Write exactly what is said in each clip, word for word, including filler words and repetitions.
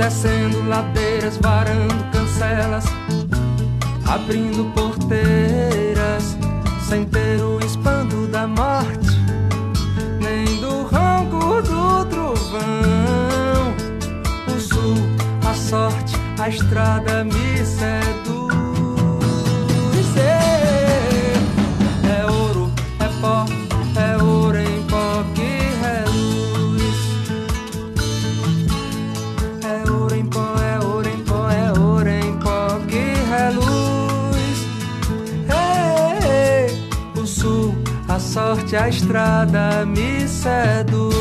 descendo ladeiras, varando cancelas, abrindo porteiras, sem ter o espanto da morte, nem do ronco do trovão. O sul, a sorte, a estrada me seduz. É ouro, é pó, é ouro em pó que reluz. É ouro em pó, é ouro em pó, é ouro em pó que reluz. Ei, ei, o sul, a sorte, a estrada me seduz.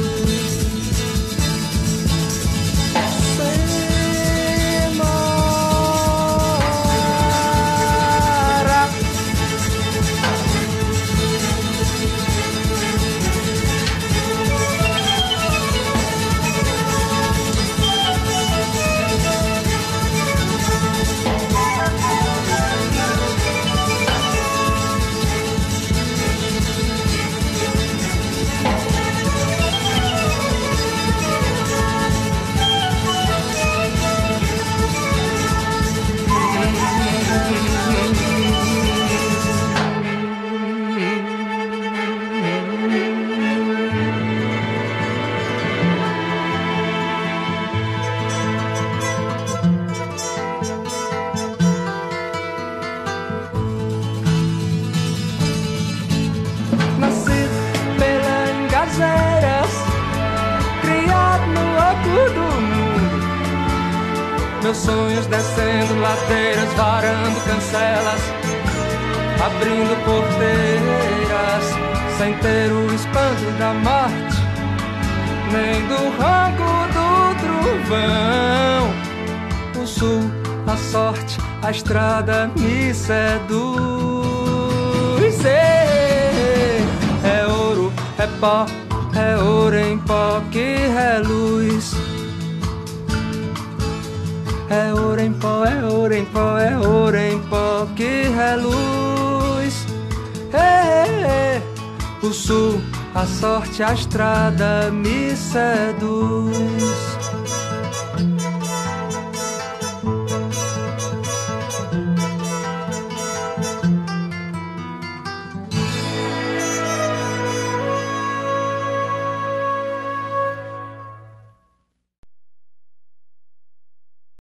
Criado no oco do mundo, meus sonhos descendo ladeiras, varando cancelas, abrindo porteiras, sem ter o espanto da morte, nem do ronco do trovão. O sul, a sorte, a estrada me seduz. É ouro, é pó, é ouro em pó que reluz. É ouro em pó, é ouro em pó, é ouro em pó que reluz. É, é, o sul, a sorte, a estrada me seduz.